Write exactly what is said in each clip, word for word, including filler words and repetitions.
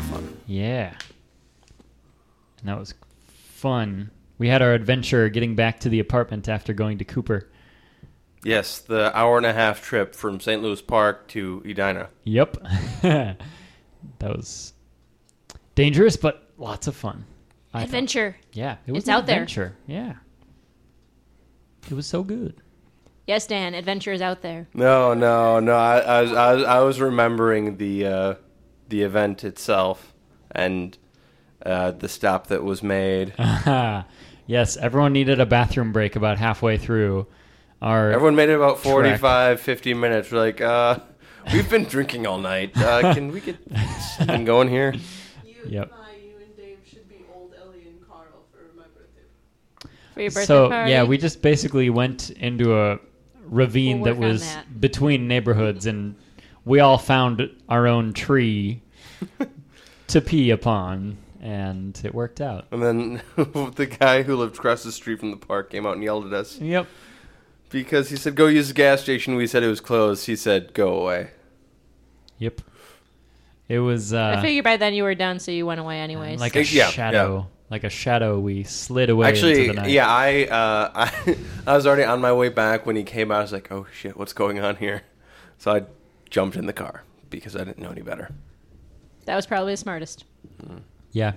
fun. Yeah. And that was fun. We had our adventure getting back to the apartment after going to Cooper. Yes, the hour and a half trip from Saint Louis Park to Edina. Yep. That was dangerous, but lots of fun. I Adventure. thought. Yeah, it was It's an out there. adventure. Yeah. It was so good. Yes, Dan, adventure is out there. No, no, no. I, I, was, I, was, I was remembering the uh, the event itself and uh, the stop that was made. Yes, everyone needed a bathroom break about halfway through. Our Everyone made it about forty-five, fifty minutes. We're like, uh, we've been drinking all night. Uh, can we get something going here? You, Yep. uh, you and Dave should be old Ellie and Carl for my birthday. For your birthday So, party. yeah, we just basically went into a ravine We'll that work on was that. between neighborhoods, and we all found our own tree to pee upon, and it worked out. And then the guy who lived across the street from the park came out and yelled at us. Yep. Because he said, go use the gas station. We said it was closed. He said, go away. Yep. It was uh, I figured by then you were done, so you went away anyways. like a Yeah, shadow. yeah. Like a shadow, we slid away Actually, into the night. yeah, I, uh, I I was already on my way back when he came out. I was like, oh, shit, what's going on here? So I jumped in the car because I didn't know any better. That was probably the smartest. Yeah.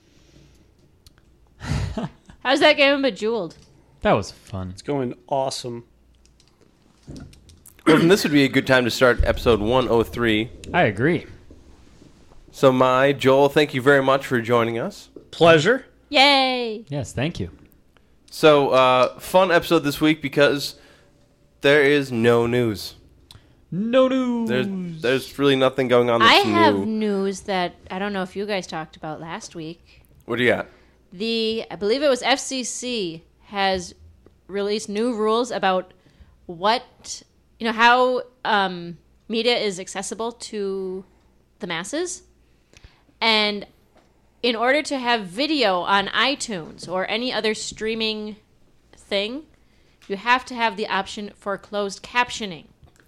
How's that game Bejeweled? That was fun. It's going awesome. Well, then this would be a good time to start episode one oh three. I agree. So, my, Joel, thank you very much for joining us. Pleasure. Yay! Yes, thank you. So, uh, fun episode this week because there is no news. No news. There's there's really nothing going on I that's have new. news that I don't know if you guys talked about last week. What do you got? The, I believe it was F C C, has released new rules about what, you know, how um, media is accessible to the masses. And in order to have video on iTunes or any other streaming thing, you have to have the option for closed captioning.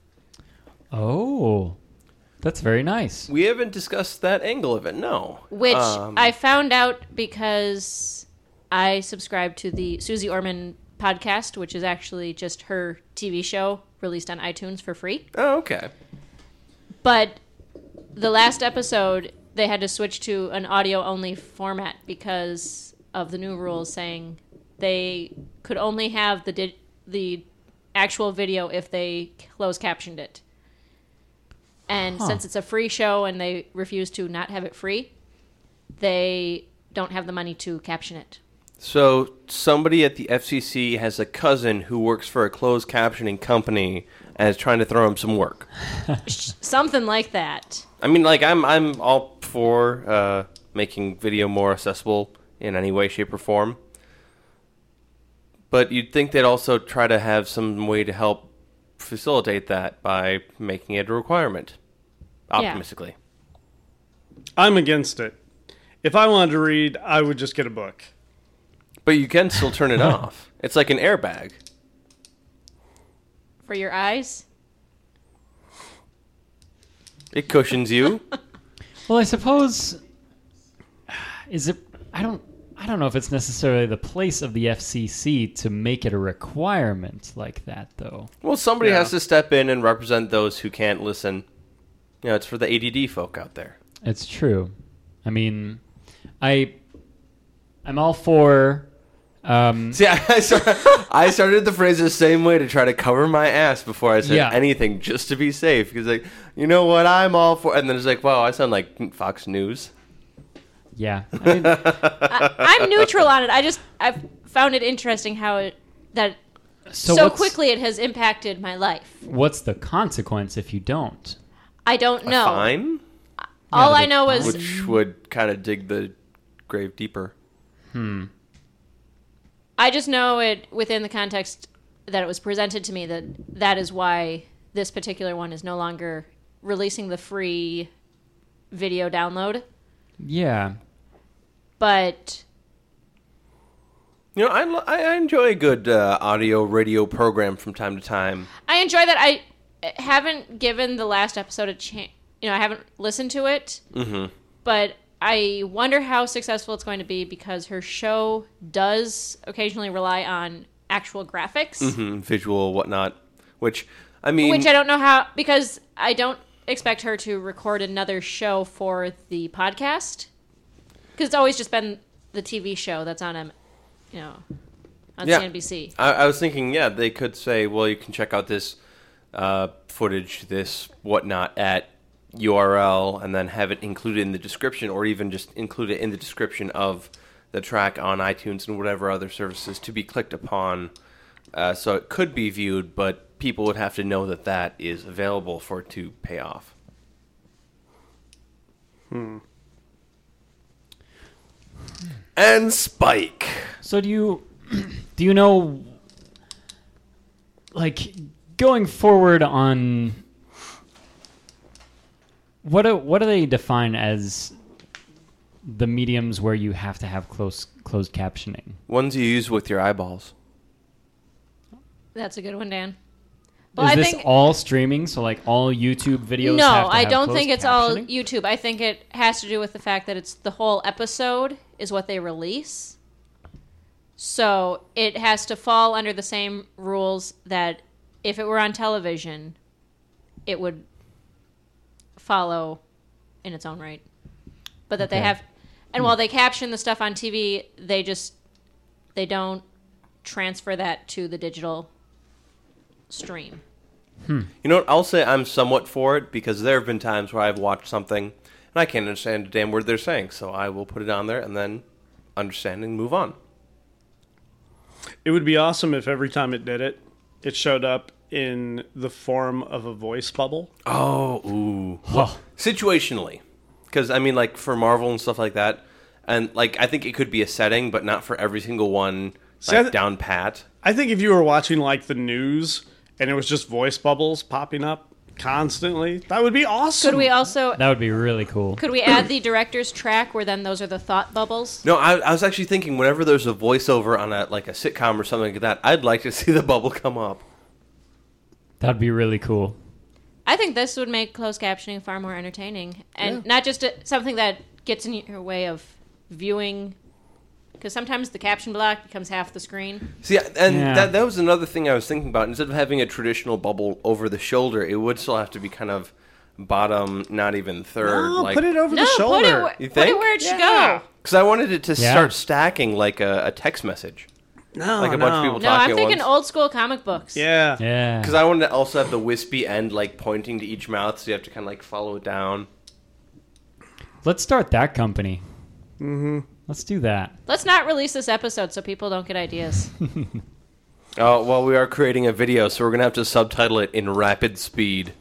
Oh, that's very nice. We haven't discussed that angle of it, no. Which Um, I found out because I subscribe to the Susie Orman podcast, which is actually just her T V show released on iTunes for free. Oh, okay. But the last episode, they had to switch to an audio-only format because of the new rules saying they could only have the di- the actual video if they closed captioned it. And Huh. since it's a free show and they refuse to not have it free, they don't have the money to caption it. So somebody at the F C C has a cousin who works for a closed captioning company and is trying to throw him some work. Something like that. I mean, like, I'm I'm all for uh, making video more accessible in any way, shape, or form. But you'd think they'd also try to have some way to help facilitate that by making it a requirement. Optimistically. I'm against it. If I wanted to read, I would just get a book. But you can still turn it off. It's like an airbag. For your eyes? It cushions you. Well, I suppose is it I don't I don't know if it's necessarily the place of the F C C to make it a requirement like that, though. Well, somebody Yeah. has to step in and represent those who can't listen. You know, it's for the A D D folk out there. It's true. I mean, I I'm all for um See, I, I, started, I started the phrase the same way to try to cover my ass before I said Yeah. anything, just to be safe. Because, like, you know what, I'm all for... And then it's like, wow, I sound like Fox News. yeah. I mean, I, I'm neutral on it. I just I've found it interesting how it that so so, what's, quickly it has impacted my life. what's the consequence if you don't? I don't know. A fine? All Yeah, I the- know is Which would kind of dig the grave deeper. Hmm. I just know it within the context that it was presented to me that that is why this particular one is no longer releasing the free video download. Yeah. But You know, I, lo- I I enjoy a good uh, audio radio program from time to time. I enjoy that. I haven't given the last episode a chance. You know, I haven't listened to it. Mm-hmm. But I wonder how successful it's going to be because her show does occasionally rely on actual graphics, Mhm, visual, whatnot. Which, I mean... which I don't know how, because I don't expect her to record another show for the podcast. Because it's always just been the T V show that's on, um, you know, on Yeah. C N B C. I, I was thinking, yeah, they could say, well, you can check out this uh, footage, this whatnot at U R L, and then have it included in the description, or even just include it in the description of the track on iTunes and whatever other services to be clicked upon. Uh, so it could be viewed, but people would have to know that that is available for it to pay off. Hmm. And Spike. So do you do you know, like, going forward on what do, what do they define as the mediums where you have to have close closed captioning? Ones you use with your eyeballs. That's a good one, Dan. Well, Is I this think all streaming? So like all YouTube videos? no, have to I have don't closed think it's all captioning? YouTube. I think it has to do with the fact that it's the whole episode is what they release. So it has to fall under the same rules that if it were on television, it would follow in its own right. But that they Okay. have, and while they caption the stuff on T V, they just, they don't transfer that to the digital stream. You know what? I'll say I'm somewhat for it because there have been times where I've watched something and I can't understand a damn word they're saying, so I will put it on there and then understand and move on. It would be awesome if every time it did it, it showed up in the form of a voice bubble. Oh, ooh. Oh. Situationally. Because, I mean, like, for Marvel and stuff like that, and, like, I think it could be a setting, but not for every single one, See, I like, th- down pat. I think if you were watching like the news and it was just voice bubbles popping up constantly, that would be awesome. Could we also, That would be really cool. could we add the director's track where then those are the thought bubbles? No, I, I was actually thinking whenever there's a voiceover on a, like, a sitcom or something like that, I'd like to see the bubble come up. That'd be really cool. I think this would make closed captioning far more entertaining, and Yeah. not just a, something that gets in your way of viewing. Because sometimes the caption block becomes half the screen. See, and Yeah. that that was another thing I was thinking about. Instead of having a traditional bubble over the shoulder, it would still have to be kind of bottom, not even third. No, like, put it over No, the put it, shoulder. where, You put it think? where it should Yeah. go. Because I wanted it to Yeah. start stacking like a, a text message. No, Like a bunch of no. people No, talking I'm at thinking once. old school comic books. Yeah. Yeah. Because I wanted to also have the wispy end like pointing to each mouth, so you have to kind of like follow it down. Let's start that company. Mm-hmm. Let's do that. Let's not release this episode so people don't get ideas. Oh, well, we are creating a video, so we're going to have to subtitle it in rapid speed.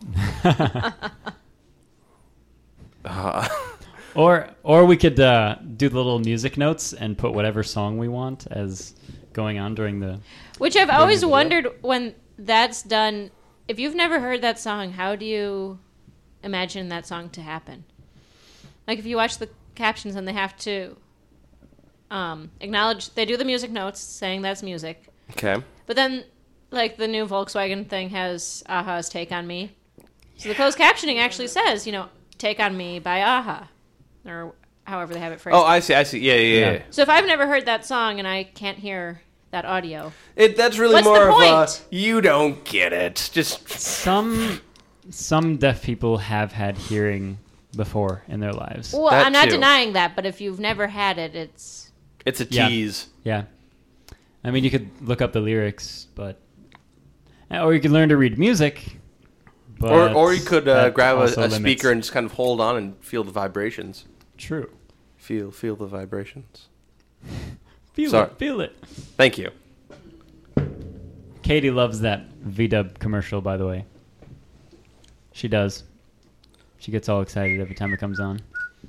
uh, Or or we could uh, do the little music notes and put whatever song we want as going on during the. Which I've always video. wondered when that's done. If you've never heard that song, how do you imagine that song to happen? Like if you watch the captions and they have to um, acknowledge, they do the music notes saying that's music. okay. But then, like, the new Volkswagen thing has Aha's Take On Me. So the closed captioning actually says, you know, Take On Me by Aha. Or however they have it phrased. Oh, I see, I see. Yeah, yeah, yeah. Yeah. So if I've never heard that song and I can't hear that audio, It, that's really What's the more of a, point? you don't get it. Just, Some some deaf people have had hearing before in their lives. well, That I'm not too. denying that, but if you've never had it, it's... it's a Yeah. tease. Yeah. I mean, you could look up the lyrics, but or you could learn to read music. But Or, or you could uh, that grab a, also a limits- speaker and just kind of hold on and feel the vibrations. True. Feel, feel the vibrations. Feel Sorry. it. Feel it. Thank you. Katie loves that V-dub commercial, by the way. She does. She gets all excited every time it comes on.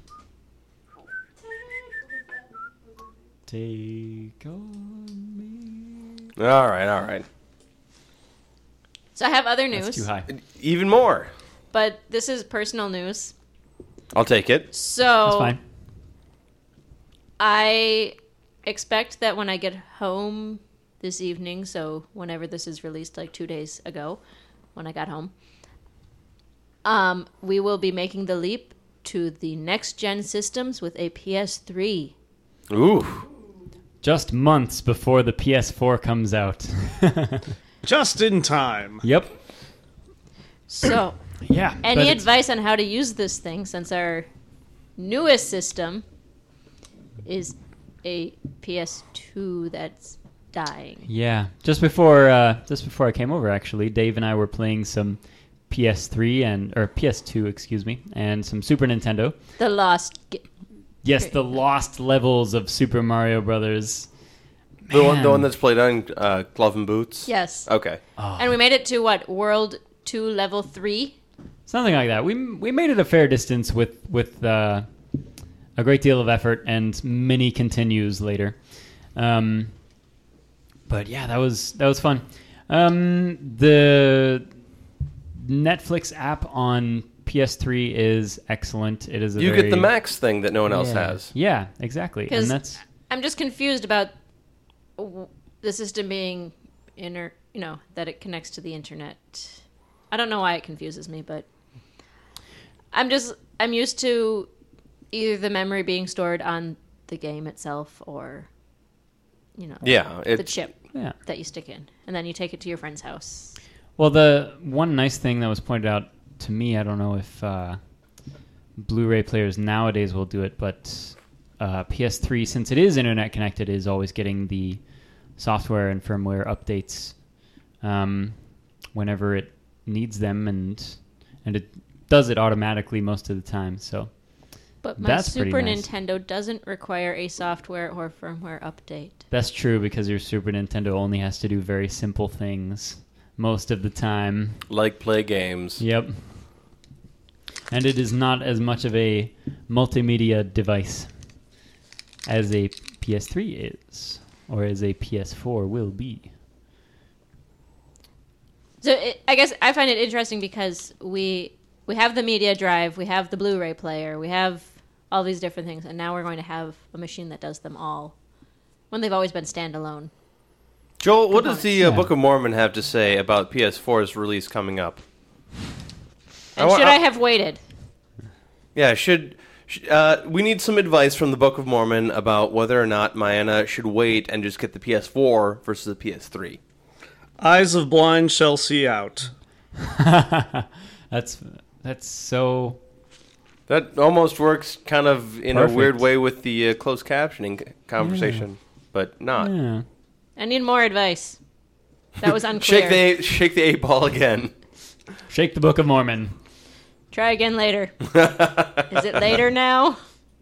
Take on me. All right, all right. So I have other That's news, too high. Even more. but this is personal news. I'll take it. So That's fine. I expect that when I get home this evening, so whenever this is released, like two days ago, when I got home, um, we will be making the leap to the next gen systems with a P S three. Ooh. Just months before the P S four comes out. Just in time. Yep. So, Yeah. any but it's- advice on how to use this thing since our newest system is a P S two that's dying? Yeah. Just before, uh, just before I came over, actually, Dave and I were playing some P S three and or P S two, excuse me, and some Super Nintendo. The Lost. G- Yes, the lost levels of Super Mario Brothers. The one, the Man. one that's played on uh, Glove and Boots? yes. Okay. And we made it to what? World two, level three? Something like that. We we made it a fair distance with with uh, a great deal of effort and many continues later. Um, but yeah, that was that was fun. Um, the Netflix app on P S three is excellent. It is a You very, get the Max thing that no one else yeah. has. Yeah, exactly. And 'Cause that's I'm just confused about w- the system being inter, you know, that it connects to the internet. I don't know why it confuses me, but I'm just I'm used to either the memory being stored on the game itself or you know, Yeah. the It, chip yeah. that you stick in and then you take it to your friend's house. Well, the one nice thing that was pointed out to me, I don't know if uh, Blu-ray players nowadays will do it, but uh, P S three, since it is internet connected, is always getting the software and firmware updates um, whenever it needs them, and and it does it automatically most of the time. So But my That's pretty Super nice. Nintendo doesn't require a software or firmware update. that's true because your Super Nintendo only has to do very simple things most of the time. like play games. Yep. And it is not as much of a multimedia device as a P S three is, or as a P S four will be. So it, I guess I find it interesting because we we have the media drive, we have the Blu-ray player, we have all these different things, and now we're going to have a machine that does them all when they've always been standalone. Joel, what does the uh, Yeah. Book of Mormon have to say about P S four's release coming up? And wa- should I have waited? Yeah, should sh- uh, we need some advice from the Book of Mormon about whether or not Mayanna should wait and just get the P S four versus the P S three? Eyes of blind shall see out. That's that's so That almost works kind of in a weird Perfect. way with the uh, closed captioning c- conversation, but not. yeah. I need more advice. That was unclear. Shake the eight, shake the eight ball again. Shake the Book of Mormon. Try again later. Is it later now?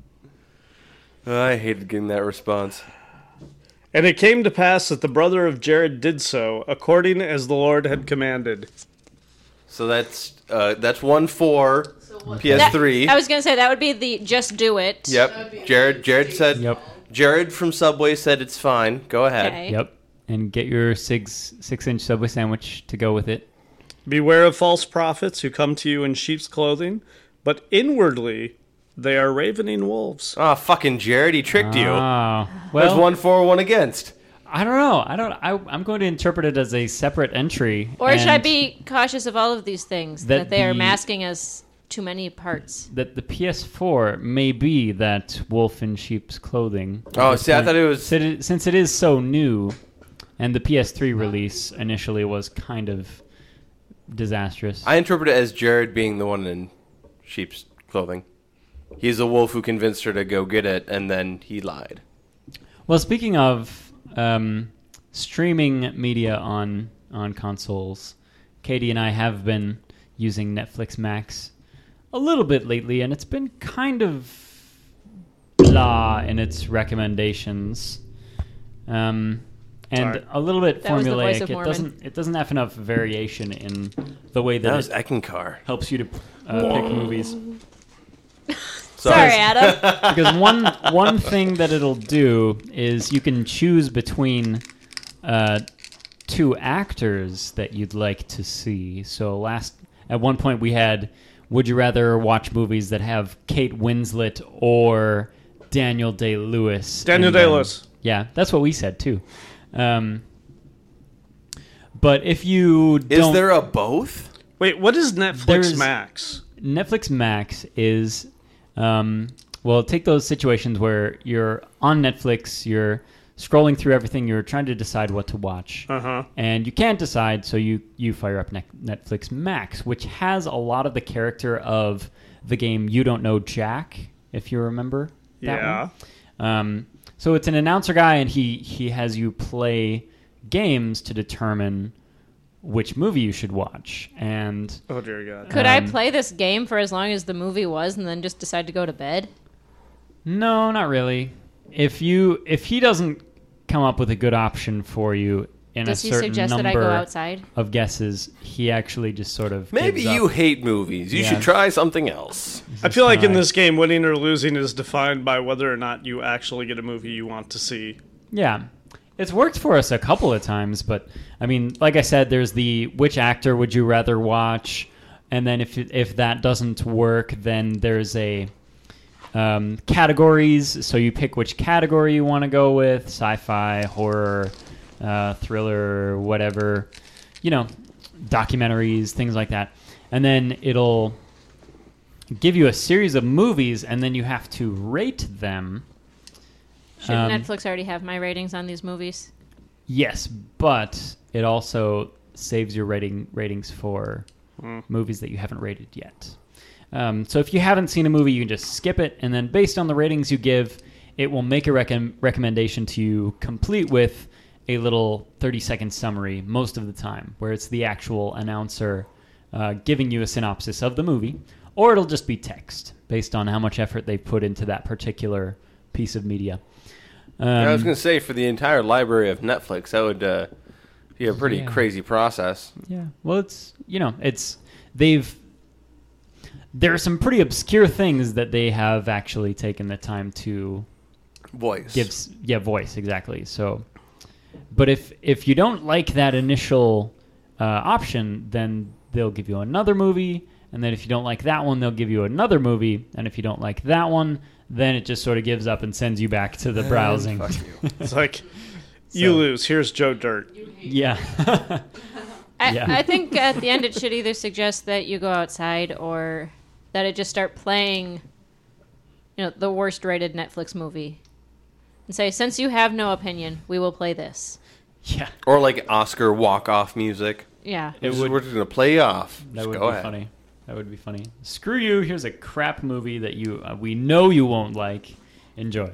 I hated getting that response. And it came to pass that the brother of Jared did so, according as the Lord had commanded. So that's uh, that's one for So what? P S three. That- I was going to say that would be the just do it. That would Yep. be Jared a Jared straight said Yep. Jared from Subway said it's fine. Go ahead. Okay. Yep. And get your six six inch Subway sandwich to go with it. Beware of false prophets who come to you in sheep's clothing, but inwardly they are ravening wolves. Oh, fucking Jared, he tricked you. Oh, There's well, one for, one against. I don't know. I don't. I, I'm going to interpret it as a separate entry. Or should I and be cautious of all of these things That that, they are the- masking as too many parts? that the P S four may be that wolf in sheep's clothing. at Oh, this see, I point. thought it was. Since it, since it is so new, and the P S three release initially was kind of disastrous. I interpret it as Jared being the one in sheep's clothing. He's the wolf who convinced her to go get it, and then he lied. Well, speaking of um, streaming media on on consoles, Katie and I have been using Netflix Max a little bit lately, and it's been kind of blah in its recommendations, um, and Alright. a little bit That was the voice formulaic. of It Mormon. doesn't it doesn't have enough variation in the way that, That was it Ekankar. helps you to uh, pick movies. Sorry, Adam. Because one one thing that it'll do is you can choose between uh, two actors that you'd like to see. So last at one point we had, would you rather watch movies that have Kate Winslet or Daniel Day-Lewis? Daniel in them? Day-Lewis. Yeah, that's what we said too. Um, but if you Is don't, there a both? Wait, what is Netflix There's- Max? Netflix Max is Um, well, take those situations where you're on Netflix, you're scrolling through everything, you're trying to decide what to watch, Uh-huh. and you can't decide, so you, you fire up Ne- Netflix Max, which has a lot of the character of the game You Don't Know Jack, if you remember that Yeah. one. Um, so it's an announcer guy, and he, he has you play games to determine which movie you should watch. And Oh, dear God. Could I Um, play this game for as long as the movie was and then just decide to go to bed? no, not really. If you if he doesn't come up with a good option for you in Does a he certain suggest that I number go outside? of guesses, he actually just sort of Maybe gives you up. hate movies. You Yeah. should try something else. I feel like in Alright. this game, winning or losing is defined by whether or not you actually get a movie you want to see. Yeah. It's worked for us a couple of times, but I mean, like I said, there's the which actor would you rather watch, and then if if that doesn't work, then there's a um, categories. So you pick which category you want to go with: sci-fi, horror, uh, thriller, whatever, you know, documentaries, things like that, and then it'll give you a series of movies, and then you have to rate them. Should Um, Netflix already have my ratings on these movies? Yes, but it also saves your rating ratings for movies that you haven't rated yet. Um, so if you haven't seen a movie, you can just skip it, and then based on the ratings you give, it will make a recom- recommendation to you, complete with a little thirty-second summary most of the time, where it's the actual announcer uh, giving you a synopsis of the movie, or it'll just be text based on how much effort they've put into that particular piece of media. Um, I was going to say, for the entire library of Netflix, that would uh, be a pretty Yeah. crazy process. Yeah. Well, it's, you know, it's, they've, there are some pretty obscure things that they have actually taken the time to Voice. give, s- yeah, voice, exactly. So, but if, if you don't like that initial uh, option, then they'll give you another movie. And then if you don't like that one, they'll give you another movie. And if you don't like that one, then it just sort of gives up and sends you back to the browsing. Fuck you. It's like, you So- lose. Here's Joe Dirt. Yeah. I, Yeah. I think at the end it should either suggest that you go outside or that it just start playing, you know, the worst rated Netflix movie, and say, since you have no opinion, we will play this. Yeah. Or like Oscar walk-off music. Yeah. It Just- would- We're just going to play off. That Just would go be ahead. funny. That would be funny. Screw you. Here's a crap movie that you uh, we know you won't like. Enjoy.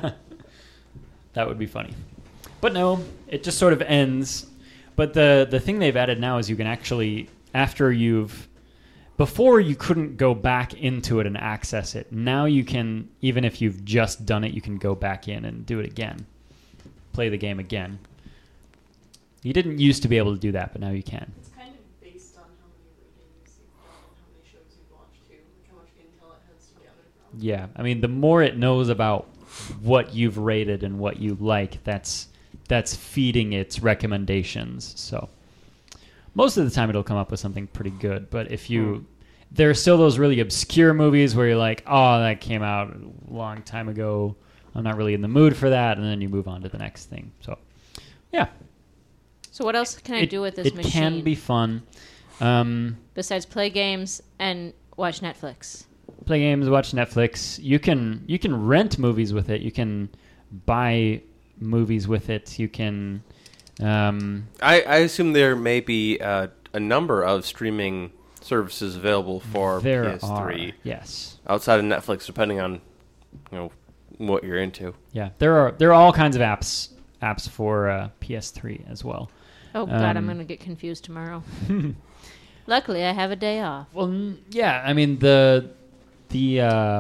That would be funny. But no, it just sort of ends. But the the thing they've added now is you can actually, after you've, before you couldn't go back into it and access it. Now you can, even if you've just done it, you can go back in and do it again. Play the game again. You didn't used to be able to do that, but now you can. It's kind of based on how many ratings you've got and how many shows you've watched too, like how much intel it has together from. Yeah, I mean, the more it knows about what you've rated and what you like, that's that's feeding its recommendations. So most of the time, it'll come up with something pretty good. But if you, there are still those really obscure movies where you're like, oh, that came out a long time ago. I'm not really in the mood for that, and then you move on to the next thing. So, yeah, So what else can I it, do with this it machine can be fun. Um, besides play games and watch Netflix? play games, watch Netflix. You can you can rent movies with it. You can buy movies with it. You can. Um, I, I assume there may be uh, a number of streaming services available for there P S three are yes, outside of Netflix, depending on you know what you're into. yeah. There are there are all kinds of apps apps for uh, P S three as well. Oh God, I'm Um, going to get confused tomorrow. Luckily, I have a day off. Well, n- yeah. I mean the the uh,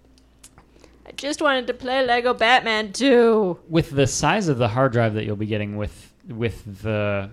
I just wanted to play Lego Batman two. with the size of the hard drive that you'll be getting with with the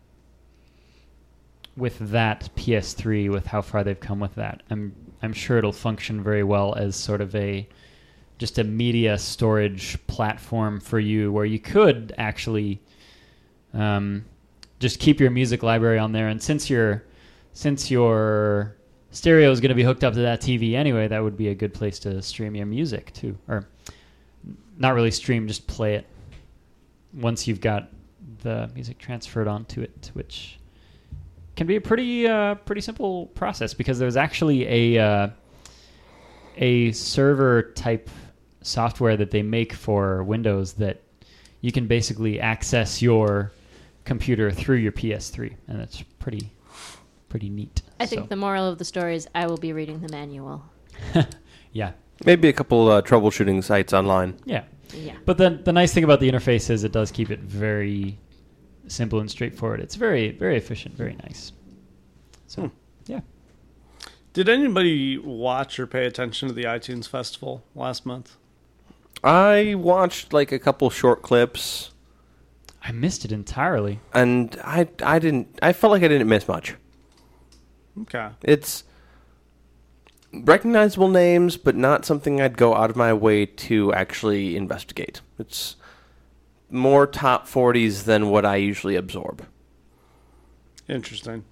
with that P S three, with how far they've come with that, I'm I'm sure it'll function very well as sort of a just a media storage platform for you, where you could actually um, just keep your music library on there. And since your since your stereo is going to be hooked up to that T V anyway, that would be a good place to stream your music too, or not really stream, just play it once you've got the music transferred onto it, which can be a pretty uh, pretty simple process, because there's actually a uh, a server type software that they make for Windows that you can basically access your computer through your P S three, and that's pretty pretty neat. I think So, the moral of the story is I will be reading the manual. yeah, Maybe a couple uh, troubleshooting sites online. yeah. Yeah. But then the nice thing about the interface is it does keep it very simple and straightforward. It's very very efficient, very nice. So Hmm. yeah. Did anybody watch or pay attention to the iTunes Festival last month? I watched like a couple short clips, I missed it entirely. and I I didn't. I felt like I didn't miss much. Okay. It's recognizable names, but not something I'd go out of my way to actually investigate. It's more top forties than what I usually absorb. Interesting.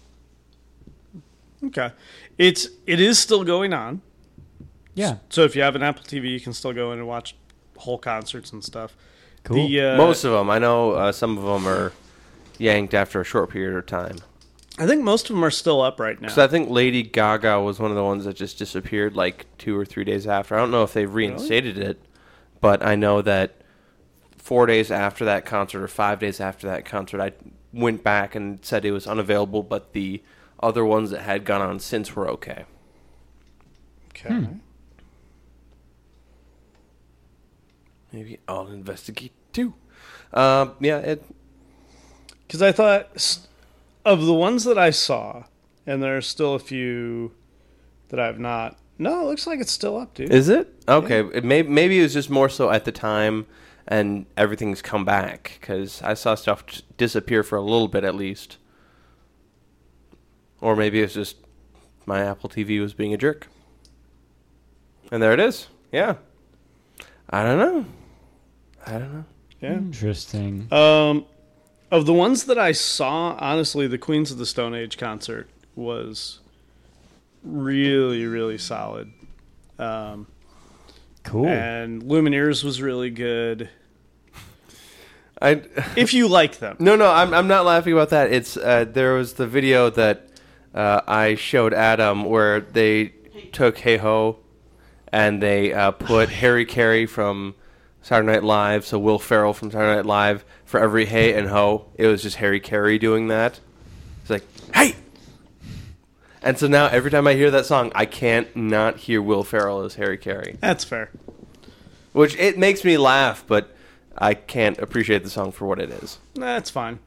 Okay. It's it is still going on. Yeah. So if you have an Apple T V, you can still go in and watch whole concerts and stuff. Cool. The, uh, Most of them, I know. Uh, some of them are yanked after a short period of time. I think most of them are still up right now. So I think Lady Gaga was one of the ones that just disappeared like two or three days after. I don't know if they've reinstated it, but I know that four days after that concert or five days after that concert, I went back and said it was unavailable, but the other ones that had gone on since were okay. Okay. Hmm. Maybe I'll investigate too. Um, yeah, it, Because I thought s- of the ones that I saw, and there are still a few that I've not. No, it looks like it's still up, dude. is it? Okay, it may, maybe it was just more so at the time and everything's come back because I saw stuff t- disappear for a little bit at least. Or maybe it's just my Apple T V was being a jerk. And there it is. Yeah. I don't know. I don't know. Yeah. Interesting. Um, of the ones that I saw, honestly, the Queens of the Stone Age concert was really, really solid. Um, Cool. and Lumineers was really good. I If you like them. No, no, I'm I'm not laughing about that. It's uh, there was the video that uh, I showed Adam where they took Hey Ho and they uh, put Harry Carey from Saturday Night Live, so Will Ferrell from Saturday Night Live, for every Hey and Ho, it was just Harry Carey doing that. It's like, hey! And so now every time I hear that song, I can't not hear Will Ferrell as Harry Carey. That's fair. Which, it makes me laugh, but I can't appreciate the song for what it is. That's fine.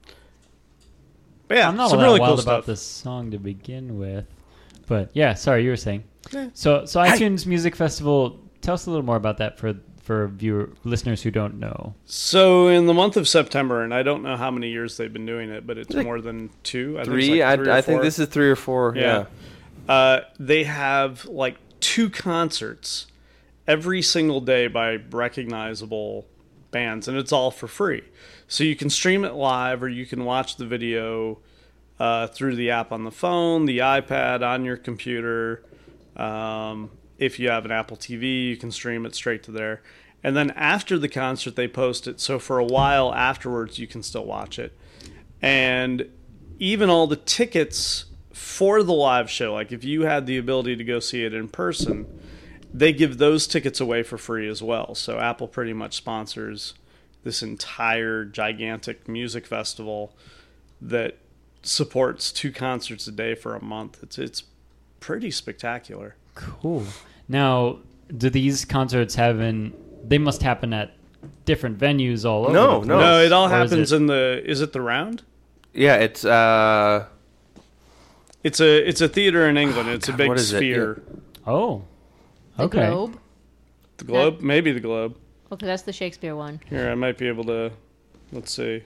But yeah, I'm not some all that really wild cool about stuff. this song to begin with, but yeah. Sorry, you were saying. Yeah. So, so Hey. iTunes Music Festival. Tell us a little more about that for for viewer listeners who don't know. So in the month of September, and I don't know how many years they've been doing it, but it's Like more than two. I think Three? it's like I, three or I think four. this is three or four. Yeah. Yeah. Uh, they have like two concerts every single day by recognizable bands, and it's all for free. So you can stream it live, or you can watch the video uh, through the app on the phone, the iPad, on your computer. Um, if you have an Apple T V, you can stream it straight to there. And then after the concert, they post it. So for a while afterwards, you can still watch it. And even all the tickets for the live show, like if you had the ability to go see it in person, they give those tickets away for free as well. So Apple pretty much sponsors this entire gigantic music festival that supports two concerts a day for a month. It's it's pretty spectacular. Cool. Now, do these concerts happen? They must happen at different venues all over. No, the no. place, No, it all or is happens it- in the. Is it the Round? Yeah, it's uh It's a it's a theater in England. It's God, a big what is it? sphere. Oh. The Okay. Globe. The Globe, maybe the Globe. Okay, that's the Shakespeare one. Here, I might be able to. Let's see.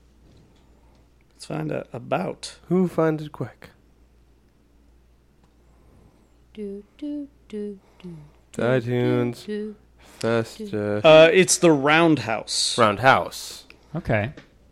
Let's find out about. who finds it quick? Do, do, do, do, iTunes do. Festa Uh, it's the Roundhouse. Roundhouse. Okay.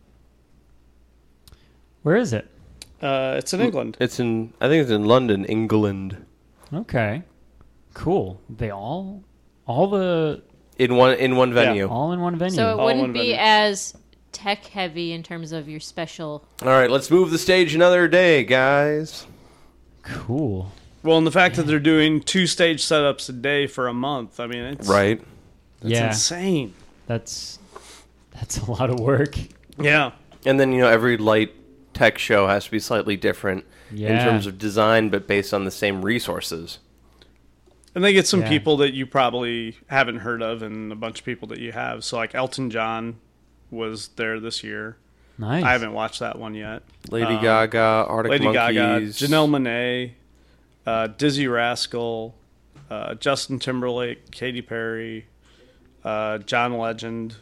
Where is it? Uh, it's in England. It's in I think it's in London, England. Okay. Cool. They all, all the, In one in one venue. all in one venue. So it All one wouldn't be venue. as tech heavy in terms of your special. All right, let's move the stage another day, guys. Cool. Well, and the fact that they're doing two stage setups a day for a month, I mean, it's Right. It's yeah, insane. that's that's a lot of work. Yeah. And then, you know, every light tech show has to be slightly different in Yeah. terms of design, but based on the same resources. And they get some Yeah. people that you probably haven't heard of and a bunch of people that you have. So, like, Elton John was there this year. Nice. I haven't watched that one yet. Lady Um, Gaga, Arctic Lady Gaga, Monkeys. Janelle Monáe, uh, Dizzy Rascal, uh, Justin Timberlake, Katy Perry, uh, John Legend.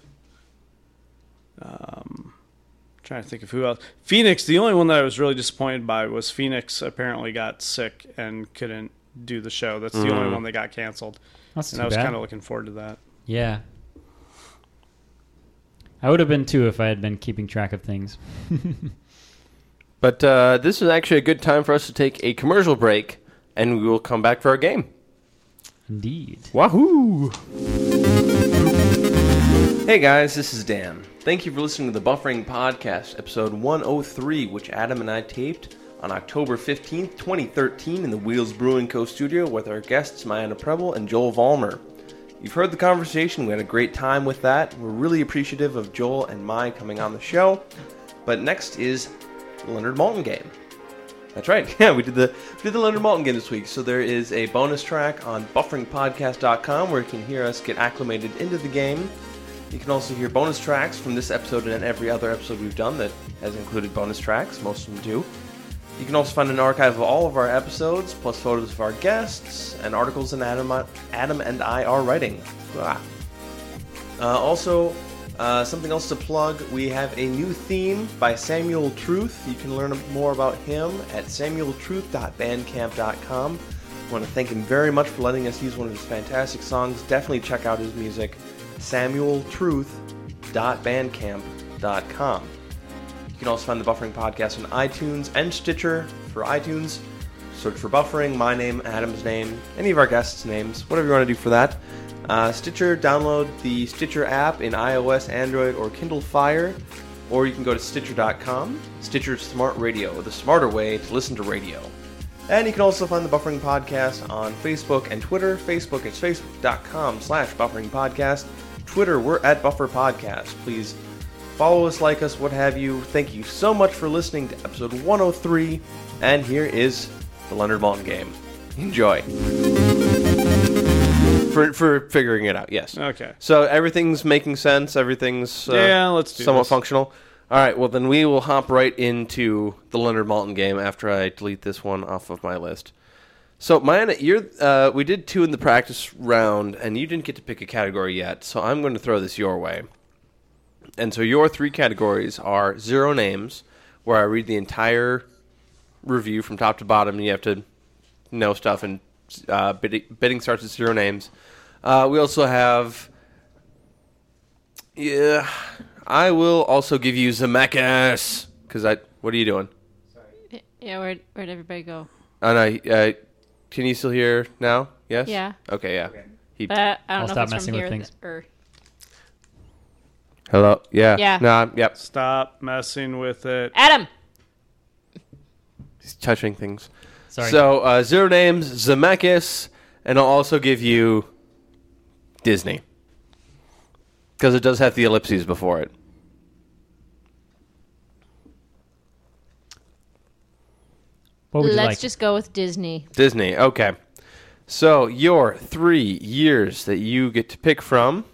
Um, trying to think of who else. Phoenix. The only one that I was really disappointed by was Phoenix. Apparently got sick and couldn't do the show. That's the only Mm. one that got canceled. That's too And I was bad. kind of looking forward to that. Yeah. I would have been too if I had been keeping track of things. But uh, this is actually a good time for us to take a commercial break, and we will come back for our game. Indeed. Wahoo! Hey guys, this is Dan. Thank you for listening to the Buffering Podcast, episode one oh three, which Adam and I taped on October fifteenth, twenty thirteen in the Wheels Brewing Co. studio with our guests Mayanna Preble and Joel Vollmer. You've heard the conversation. We had a great time with that. We're really appreciative of Joel and Mai coming on the show. But next is the Leonard Maltin game. That's right. Yeah, we did the we did the Leonard Maltin game this week. So there is a bonus track on buffering podcast dot com where you can hear us get acclimated into the game. You can also hear bonus tracks from this episode and every other episode we've done that has included bonus tracks. Most of them do. You can also find an archive of all of our episodes, plus photos of our guests, and articles that Adam, Adam and I are writing. Ah. Uh, also, uh, something else to plug, we have a new theme by Samuel Truth. You can learn more about him at samuel truth dot bandcamp dot com. I want to thank him very much for letting us use one of his fantastic songs. Definitely check out his music, samuel truth dot bandcamp dot com. You can also find the Buffering Podcast on iTunes and Stitcher. For iTunes, search for Buffering, my name, Adam's name, any of our guests' names, whatever you want to do for that. Uh, Stitcher, download the Stitcher app in iOS, Android, or Kindle Fire, or you can go to Stitcher dot com. Stitcher Smart Radio, the smarter way to listen to radio. And you can also find the Buffering Podcast on Facebook and Twitter. Facebook is facebook dot com slash buffering podcast. Twitter, we're at Buffer Podcast. Please follow us, like us, what have you. Thank you so much for listening to episode one oh three. And here is the Leonard Maltin game. Enjoy. For for figuring it out, yes. Okay. So everything's making sense. Everything's uh, Yeah, let's do somewhat this. functional. All right. Well, then we will hop right into the Leonard Maltin game after I delete this one off of my list. So, Mayanna, you're uh, we did two in the practice round, and you didn't get to pick a category yet. So I'm going to throw this your way. And so your three categories are zero names, where I read the entire review from top to bottom, and you have to know stuff, and uh, bidding, bidding starts at zero names. Uh, we also have... Yeah, I will also give you Zemeckis, because I... What are you doing? Yeah, where'd, where'd everybody go? Oh, no, uh, can you still hear now? Yes? Yeah. Okay, yeah. He, But I don't I'll know stop if it's messing from with here things. or hello? Yeah. Yeah. No, yep. Stop messing with it. Adam. He's touching things. Sorry. So, uh, zero names, Zemeckis, and I'll also give you Disney. Because it does have the ellipses before it. what would you Let's like? just go with Disney. Disney, okay. So, your three years that you get to pick from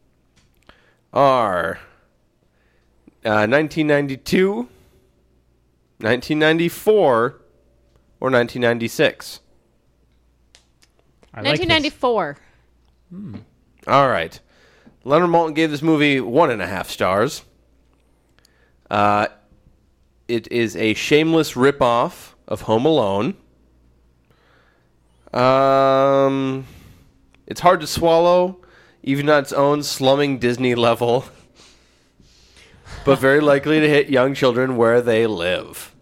are uh, nineteen ninety-two, nineteen ninety-four, or nineteen ninety-six. I like this. nineteen ninety-four. All right. Leonard Maltin gave this movie one and a half stars. Uh, it is a shameless ripoff of Home Alone. Um, it's hard to swallow, even on its own slumming Disney level, but very likely to hit young children where they live.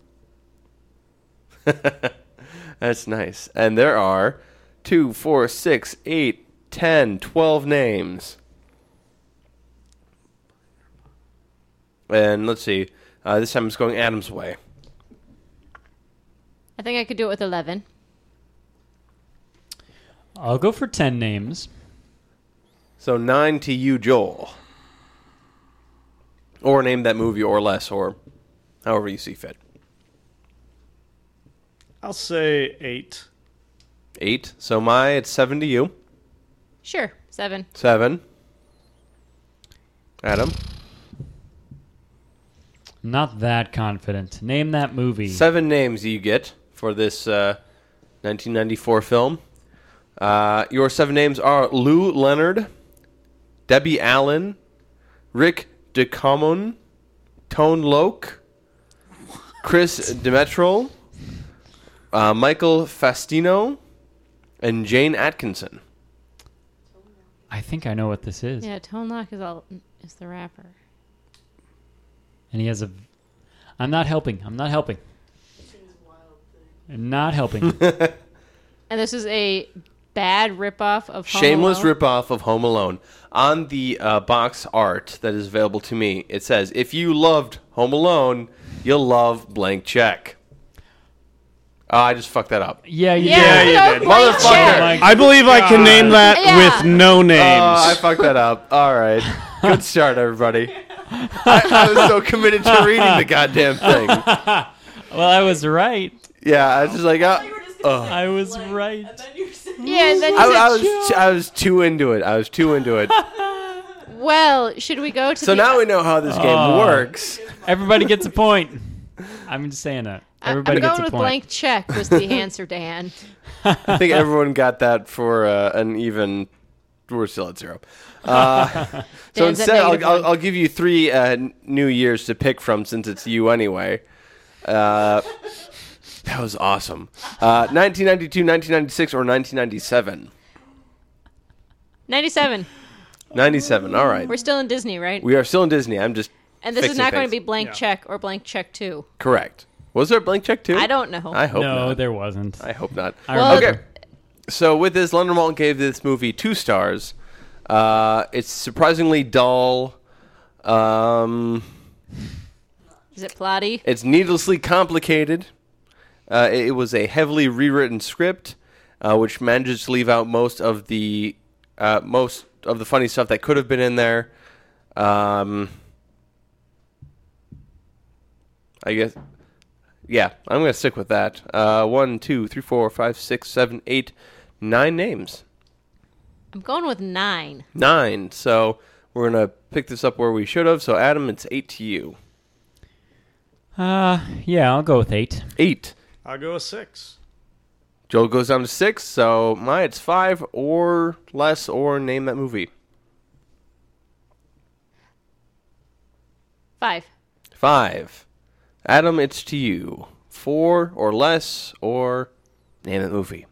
That's nice. And there are two, four, six, eight, ten, twelve names. And let's see. Uh, this time it's going Adam's way. I think I could do it with eleven. I'll go for ten names. So nine to you, Joel. Or name that movie or less, or however you see fit. I'll say eight. Eight. So my, it's seven to you. Sure, seven. Seven. Adam. Not that confident. Name that movie. Seven names you get for this uh, nineteen ninety-four film. Uh, your seven names are Lou Leonard, Debbie Allen, Rick DeCommon, Tone Loc, Chris Demetrol, uh, Michael Fastino, and Jane Atkinson. I think I know what this is. Yeah, Tone Loc is all is the rapper. And he has a... I'm not helping. I'm not helping. I'm not helping. And this is a bad ripoff of Home Shameless Alone. ripoff of Home Alone. On the uh, box art that is available to me, it says, if you loved Home Alone, you'll love Blank Check. Oh, I just fucked that up. Yeah, you Yeah, did. you no, did. blank Motherfucker. check. Oh my I believe I can name that Yeah. with no names. Oh, I fucked that up. All right. Good start, everybody. I, I was so committed to reading the goddamn thing. Well, I was right. Yeah, I was just like, uh, You were just gonna oh. say I was blank, right. And then you said Yeah, and then you I, said, I was t- I was too into it. I was too into it. well, should we go to So the... now we know how this game Oh. works. Everybody gets a point. I'm just saying that. I- Everybody I'm going gets a with point. blank check was the answer, Dan. I think everyone got that for uh, an even. We're still at zero. Uh, so Dan's at instead, I'll, negative I'll, one. I'll give you three uh, n- New Years to pick from since it's you anyway. Uh, that was awesome. Uh, nineteen ninety-two, nineteen ninety-six, or nineteen ninety-seven? ninety-seven. ninety-seven, all right. We're still in Disney, right? We are still in Disney. I'm just And this is fixing not going to things. be blank Yeah. check or blank check two. correct. Was there a blank check too? I don't know. I hope no, not. there wasn't. I hope not. I Well, remember. Okay. So with this, London Malton gave this movie two stars. Uh, it's surprisingly dull. Um, Is it plotty? it's needlessly complicated. Uh, it, it was a heavily rewritten script, uh, which manages to leave out most of the uh, most of the funny stuff that could have been in there. Um, I guess. Yeah, I'm going to stick with that. Uh, one, two, three, four, five, six, seven, eight, nine names. I'm going with nine. Nine. So we're going to pick this up where we should have. So, Adam, it's eight to you. Uh, yeah, I'll go with eight. Eight. I'll go with six. Joel goes down to six. So, my, it's five or less, or name that movie. Five. Five. Adam, it's to you. Four or less, or name that movie.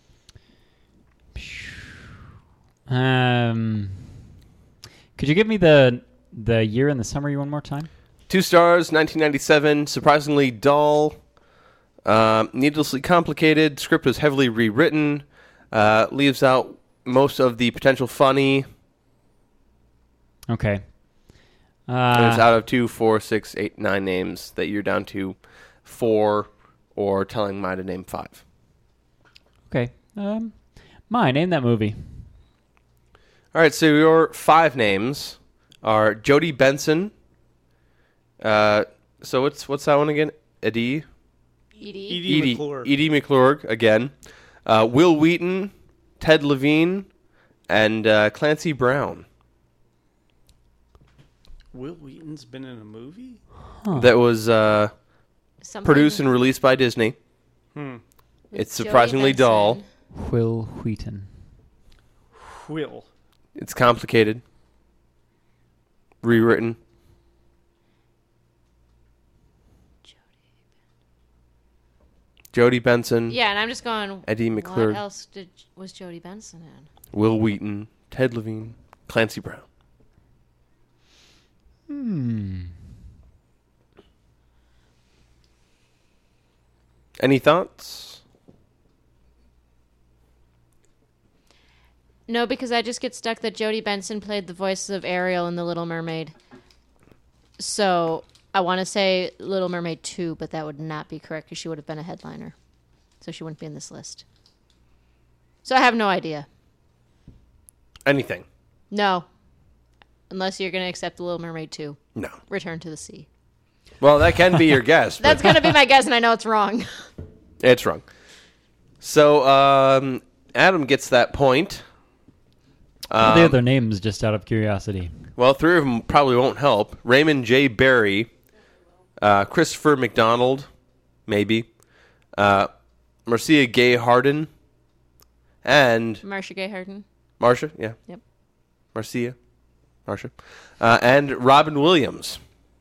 Um, could you give me the the year and the summary one more time? Two stars, nineteen ninety-seven. Surprisingly dull. Um, needlessly complicated. Script was heavily rewritten. Uh, leaves out most of the potential funny. Okay. And it's Uh, out of two, four, six, eight, nine names that you're down to four, or telling mine to name five. okay. Um, mine. Name that movie. All right, so your five names are Jodie Benson. Uh, so what's what's that one again? Eddie. Edie. Edie, Edie McClure. Edie McClurg again. Uh, Will Wheaton, Ted Levine, and uh, Clancy Brown. Will Wheaton's been in a movie? That was uh, Something produced and released by Disney. with It's Jodie surprisingly Benson. dull. Will Wheaton. Will. It's complicated. Rewritten. Jodie Benson, Yeah, and I'm just going. Eddie What McClure, else did was Jodie Benson in? Will Wheaton, Ted Levine, Clancy Brown. Hmm. Any thoughts? No, because I just get stuck that Jodie Benson played the voice of Ariel in The Little Mermaid. So I want to say Little Mermaid two, but that would not be correct because she would have been a headliner. So she wouldn't be in this list. So I have no idea. Anything? No. Unless you're going to accept The Little Mermaid two. No. Return to the Sea. Well, that can be your guess. but That's going to be my guess, and I know it's wrong. It's wrong. So um, Adam gets that point. What are the Um, other names, just out of curiosity? Well, three of them probably won't help. Raymond J. Barry, uh, Christopher McDonald, maybe, uh, Marcia Gay Harden, and Marcia Gay Harden. Marcia, yeah. Yep. Marcia, Marcia, uh, and Robin Williams.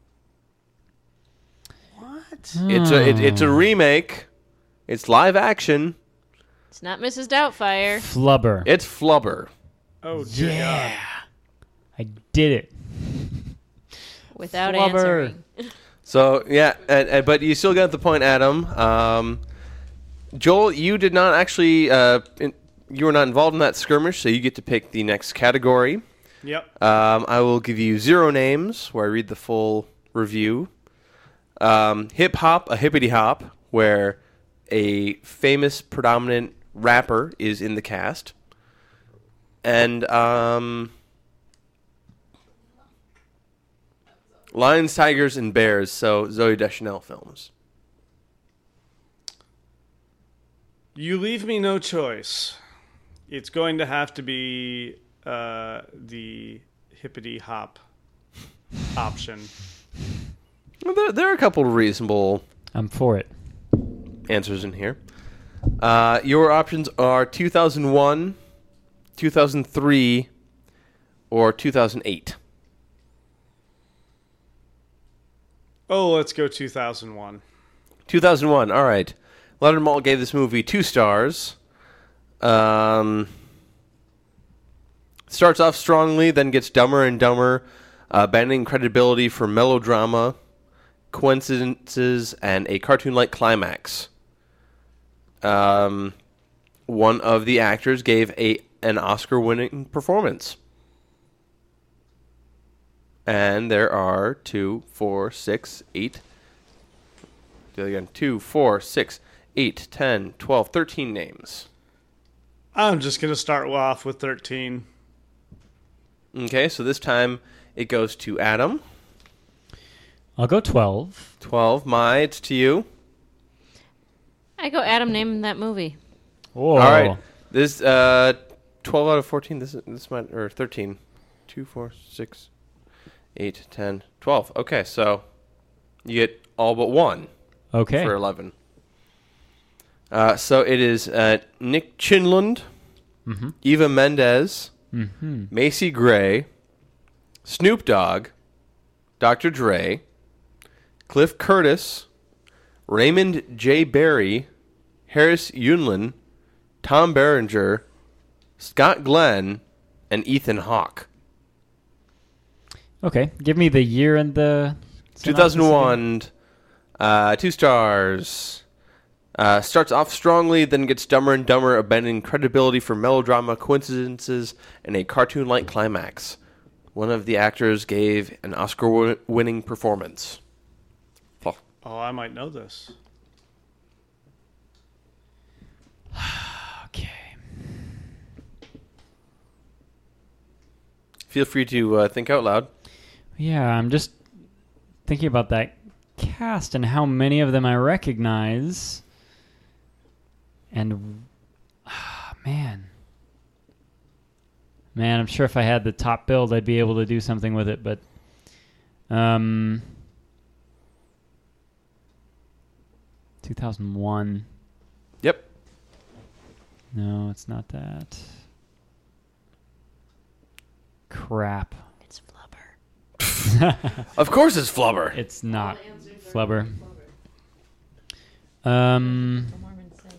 What? It's a it, it's a remake. It's live action. It's not Missus Doubtfire. Flubber. It's Flubber. Oh, dear yeah. God. I did it. Without Flubber. answering. So yeah, and, and, but you still got the point, Adam. Um, Joel, you did not actually. Uh, in, you were not involved in that skirmish, so you get to pick the next category. Yep. Um, I will give you zero names where I read the full review. Um, hip hop, a hippity hop, where a famous predominant rapper is in the cast. And um, Lions, Tigers, and Bears, so Zooey Deschanel films. You leave me no choice. It's going to have to be uh, the hippity hop option. Well, there, there are a couple of reasonable I'm for it. answers in here. Uh, your options are two thousand one, two thousand three, or two thousand eight. Oh, let's go two thousand one. two thousand one, all right. Leonard Maltin gave this movie two stars. Um, starts off strongly, then gets dumber and dumber, uh, abandoning credibility for melodrama, coincidences, and a cartoon-like climax. Um, one of the actors gave a an Oscar-winning performance. And there are two, four, six, eight. Do it again. Two, four, six, eight, ten, twelve, thirteen names. I'm just going to start off with thirteen. Okay, so this time it goes to Adam. I'll go twelve. twelve. Mai, it's to you. I go Adam name that movie. Whoa. All right. This uh, twelve out of fourteen. This is this might or thirteen. Two, four, six, eight, ten, twelve. Okay, so you get all but one Okay. for eleven. Uh, so it is uh, Nick Chinlund, Mm-hmm. Eva Mendes, Mm-hmm. Macy Gray, Snoop Dogg, Doctor Dre, Cliff Curtis, Raymond J. Barry, Harris Yunlin, Tom Berenger, Scott Glenn, and Ethan Hawke. Okay. Give me the year and the two thousand one, uh, two stars. Uh, starts off strongly, then gets dumber and dumber, abandoning credibility for melodrama, coincidences, and a cartoon-like climax. One of the actors gave an Oscar-winning performance. Oh. Oh, I might know this. Okay. Feel free to uh, think out loud. Yeah, I'm just thinking about that cast and how many of them I recognize. And, ah, man. Man, I'm sure if I had the top build, I'd be able to do something with it, but... Um... two thousand one. Yep. No, it's not that. Crap. It's Flubber. Of course it's Flubber. It's not All the answers are Flubber. Flubber. Um... The Mormons say.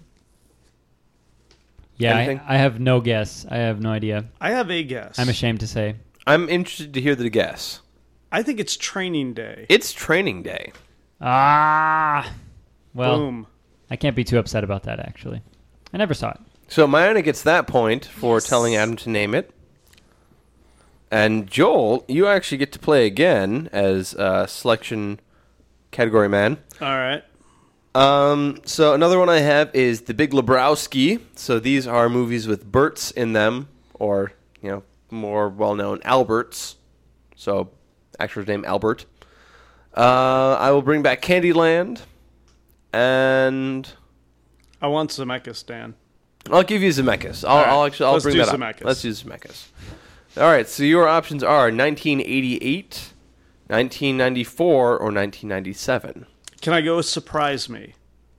Yeah, I, Anything? I have no guess. I have no idea. I have a guess. I'm ashamed to say. I'm interested to hear the guess. I think it's Training Day. It's Training Day. Ah! Well, Boom. I can't be too upset about that, actually. I never saw it. So Mayana gets that point for Yes. telling Adam to name it. And Joel, you actually get to play again as uh, selection category man. All right. Um, so another one I have is The Big Lebowski. So these are movies with Berts in them, or, you know, more well-known Alberts. So actor's name Albert. Uh, I will bring back Candyland, and I want Zemeckis, Dan. I'll give you Zemeckis. I'll, All right. I'll actually I'll Let's bring do that Zemeckis. up. Let's do Zemeckis. All right. So your options are nineteen eighty-eight, nineteen ninety-four, or nineteen ninety-seven. Can I go with Surprise Me?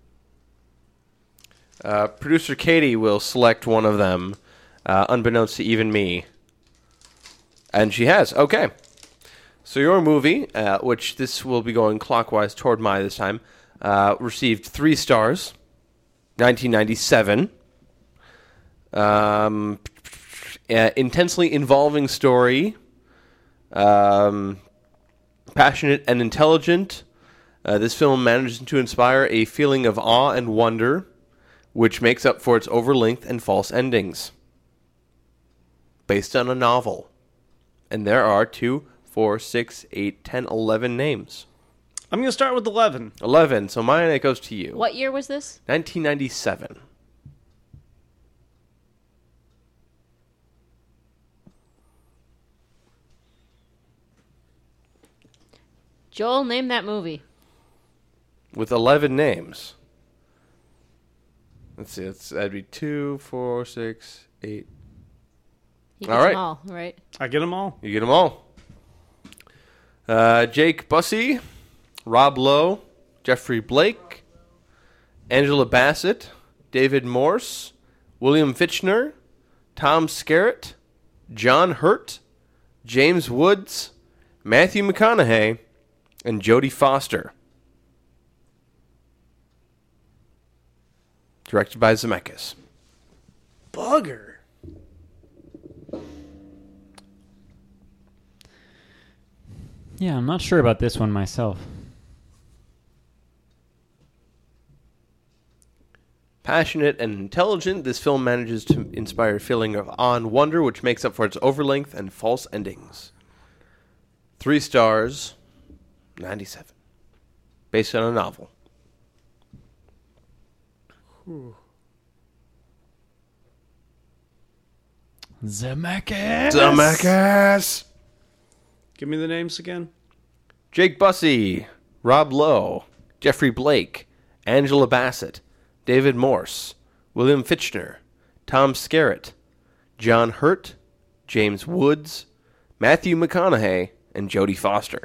Uh, Producer Katie will select one of them, uh, unbeknownst to even me. And she has. Okay. So your movie, uh, which this will be going clockwise toward my this time, uh, received three stars. nineteen ninety-seven. Um, uh, intensely involving story. Um, passionate and intelligent. Uh, this film manages to inspire a feeling of awe and wonder, which makes up for its overlength and false endings. Based on a novel. And there are two, four, six, eight, ten, eleven names. I'm going to start with eleven. eleven, so mine, it goes to you. What year was this? nineteen ninety-seven. Joel, name that movie. With eleven names. Let's see, it's, that'd be two, four, six, eight. He All gets right. them all, right? I get them all. You get them all. Uh, Jake Bussey, Rob Lowe, Jeffrey Blake, Angela Bassett, David Morse, William Fichtner, Tom Skerritt, John Hurt, James Woods, Matthew McConaughey, and Jodie Foster. Directed by Zemeckis. Bugger. Yeah, I'm not sure about this one myself. Passionate and intelligent, this film manages to inspire a feeling of awe and wonder, which makes up for its overlength and false endings. Three stars, ninety-seven. Based on a novel. Whew. Zemeckis. Zemeckis! Give me the names again. Jake Bussey, Rob Lowe, Jeffrey Blake, Angela Bassett, David Morse, William Fichtner, Tom Skerritt, John Hurt, James Woods, Matthew McConaughey, and Jodie Foster.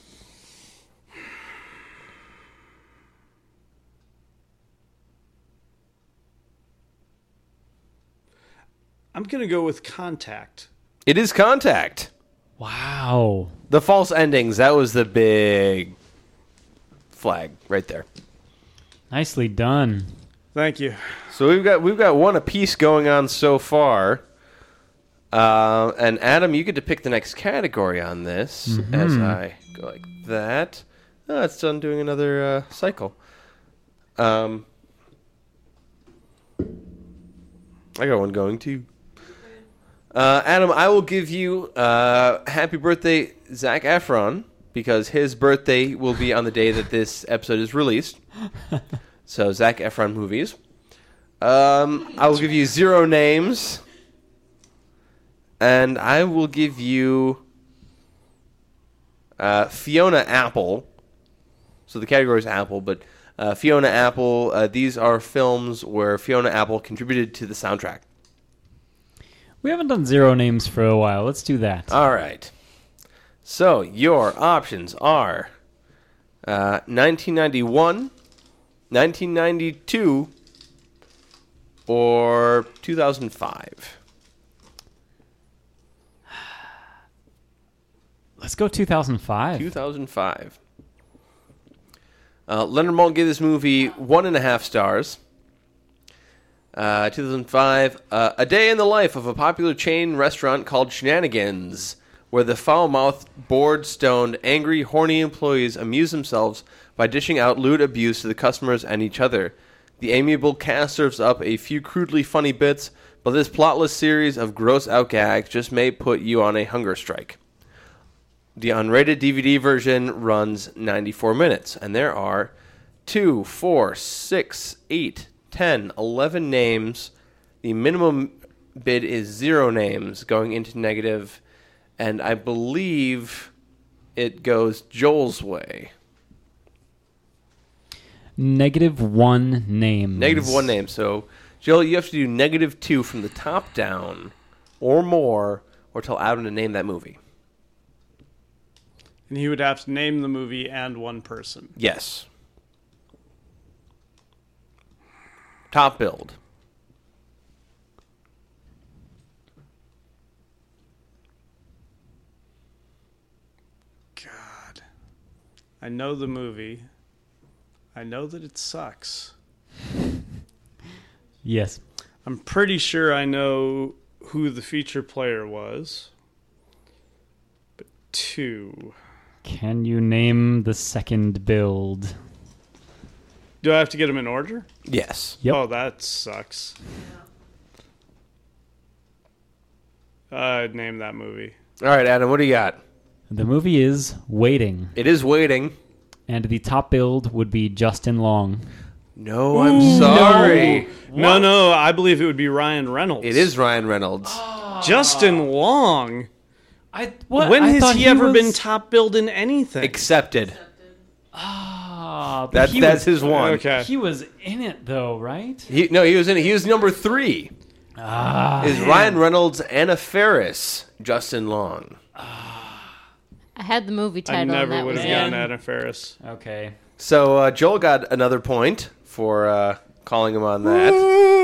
I'm going to go with Contact. It is Contact. Wow. The false endings, that was the big flag right there. Nicely done. Thank you. So we've got we've got one apiece going on so far. Uh, and Adam, you get to pick the next category on this Mm-hmm. as I go like that. Oh, it's done doing another uh, cycle. Um, I got one going too. Uh, Adam, I will give you uh, happy birthday, Zac Efron, because his birthday will be on the day that this episode is released. So, Zac Efron movies. Um, I will give you zero names. And I will give you uh, Fiona Apple. So the category is Apple, but uh, Fiona Apple, uh, these are films where Fiona Apple contributed to the soundtrack. We haven't done zero names for a while. Let's do that. All right. So your options are uh, nineteen ninety-one, nineteen ninety-two, or two thousand five. Let's go two thousand five. two thousand five. Uh, Leonard Maltin gave this movie one and a half stars. Uh, two thousand five, uh, a day in the life of a popular chain restaurant called Shenanigans, where the foul-mouthed, bored-stoned, angry, horny employees amuse themselves by dishing out lewd abuse to the customers and each other. The amiable cast serves up a few crudely funny bits, but this plotless series of gross-out gags just may put you on a hunger strike. The unrated D V D version runs ninety-four minutes, and there are two, four, six, eight, ten, eleven names. The minimum bid is zero names going into negative, and I believe it goes Joel's way. Negative one name. Negative one name. So, Joel, you have to do negative two from the top down or more, or tell Adam to name that movie. And he would have to name the movie and one person. Yes. Top build. God. I know the movie. I know that it sucks. Yes. I'm pretty sure I know who the feature player was. But two. Can you name the second build? Do I have to get them in order? Yes. Yep. Oh, that sucks. I'd name that movie. All right, Adam, what do you got? The movie is Waiting, It is Waiting. and the top build would be Justin Long. No, I'm sorry. No, no, I believe it would be Ryan Reynolds. It is Ryan Reynolds. Justin Long. I When has he, ever been top billed in anything? Accepted. Ah, but That, he that's was, his one. Okay. He was in it though, right? He, no, he was in. He was number three. Ah, Is Ryan Reynolds, Anna Faris, Justin Long. I had the movie I title. and never that would was have it. Man. gotten Anna Faris. okay. So uh, Joel got another point for uh, calling him on that.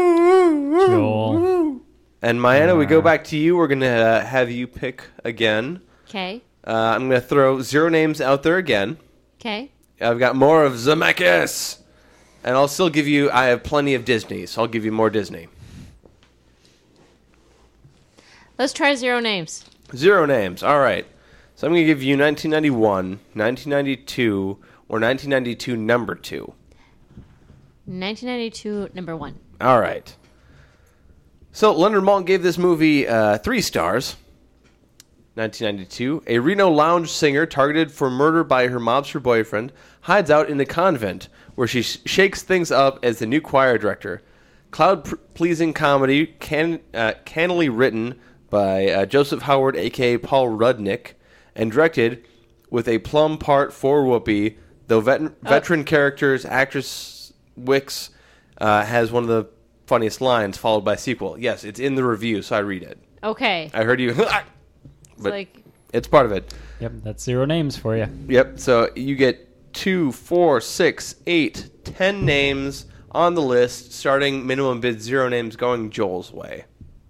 Joel. And Mayanna, we go back to you. We're gonna uh, have you pick again. Okay. Uh, I'm gonna throw zero names out there again. Okay. I've got more of Zemeckis, and I'll still give you. I have plenty of Disney, so I'll give you more Disney. Let's try zero names. Zero names. All right. So I'm gonna give you nineteen ninety-one, nineteen ninety-two, or nineteen ninety-two number two. nineteen ninety-two, number one. All right. So Leonard Maltin gave this movie uh, three stars. nineteen ninety-two. A Reno lounge singer targeted for murder by her mobster boyfriend hides out in a convent where she sh- shakes things up as the new choir director. Cloud-pleasing comedy, can, uh, cannily written by uh, Joseph Howard, a k a. Paul Rudnick, and directed with a plum part for Whoopi. Though vet- veteran characters, actress Wicks uh, has one of the funniest lines, followed by sequel. Yes, it's in the review, so I read it. Okay. I heard you. It's but like, it's part of it. Yep, that's zero names for you. Yep. So you get two, four, six, eight, ten names on the list, starting minimum bid zero names, going Joel's way.